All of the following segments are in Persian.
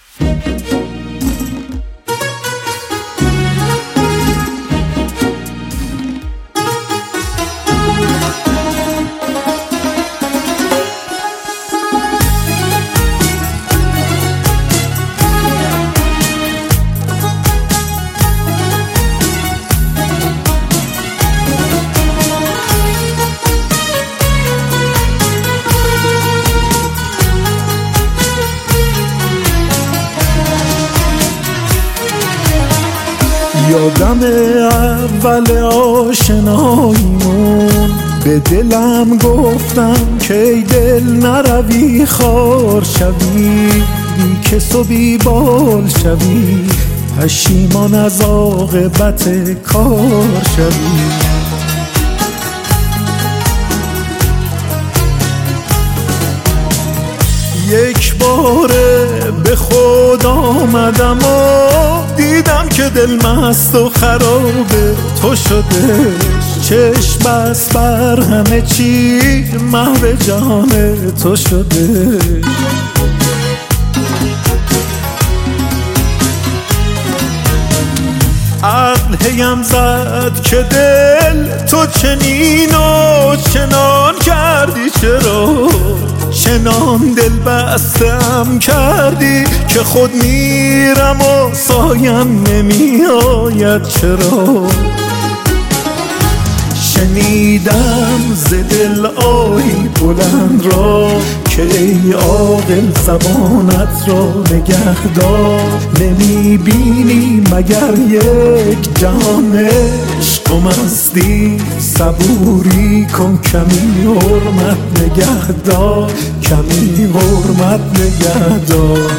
یادم اول آشناییمون به دلم گفتم که ای دل نروی خار شوی، بی کس و بی بال شوی، پشیمان از عاقبت کار شوی. یک باره به خود آمدم و دیدم که دل مست و خرابه تو شده، چشم بس بر همه چی محو جان تو شده. عقل هیم زد که دل تو چنین و چنان کردی، چرا چنان دل بستم کردی که خود میرم و سایم نمی آید، چرا شنیدم ز دل آهی بلند را که ای عاقل زبانت را نگهدار، نمی بینی مگر یک جهان عشق و مستی، صبوری کن کمی حرمت نگهدار، کمی حرمت نگهدار.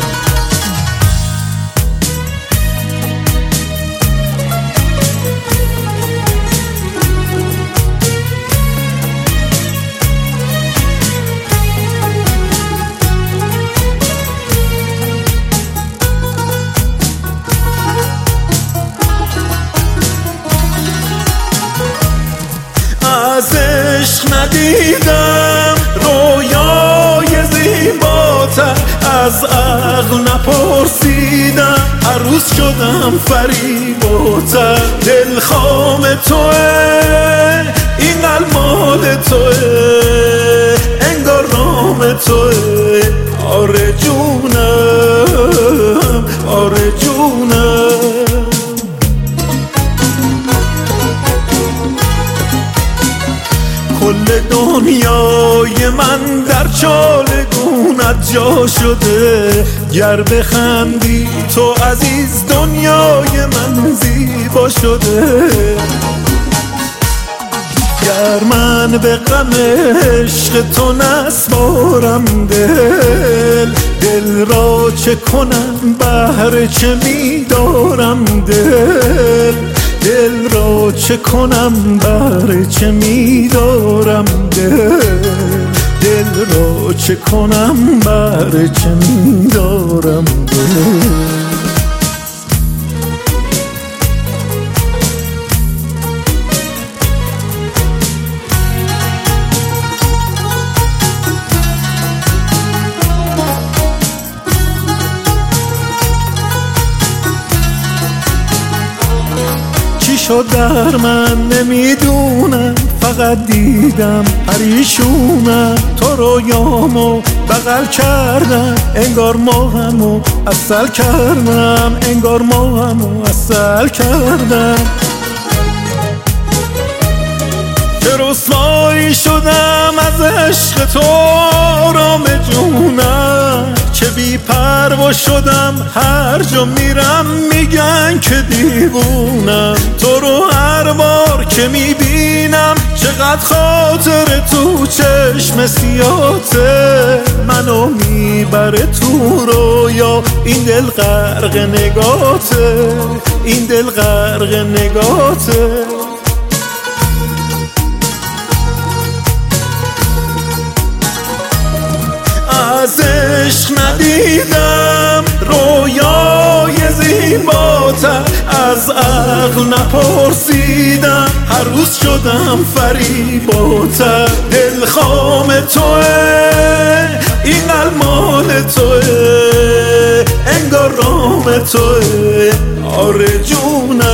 از عشق ندیدم رویای زیباتر، از عقل نپرسیدم هر روز شدم فریباتر. دل خام توه این قلب مال توه، انگار نام توه، آره جونم آره جونم. کل دنیای من در چالگونت جا شده، گر بخندی تو عزیز دنیای من زیبا شده. گر من به غم عشق تو نسپارم دل، دل را چه کنم بهر چه میدارم دل، دل را چه کنم بهر چه میدارم دل، دل را چه کنم بهر چه میدارم دل. شد در من نمیدونم، فقط دیدم پریشونم، تو رویامو بغل کردم، انگار ماهمو عسل کردم، انگار ماهمو عسل کردم. که رسوایی شدم از عشق تو رام جونم، که بی پروا شدم هر جا میرم میگن که دیوونم. تو رو هر بار که میبینم چقدر خاطر تو چشم سیاته، منو میبره تو رویا، این دل غرق نگاته، این دل غرق نگاته. از عشق ندیدم رویای زیباتر، از عقل نپرسیدم هر روز شدم فریباتر. دل خام توه این قلب مال توه، انگار توه. آره جونم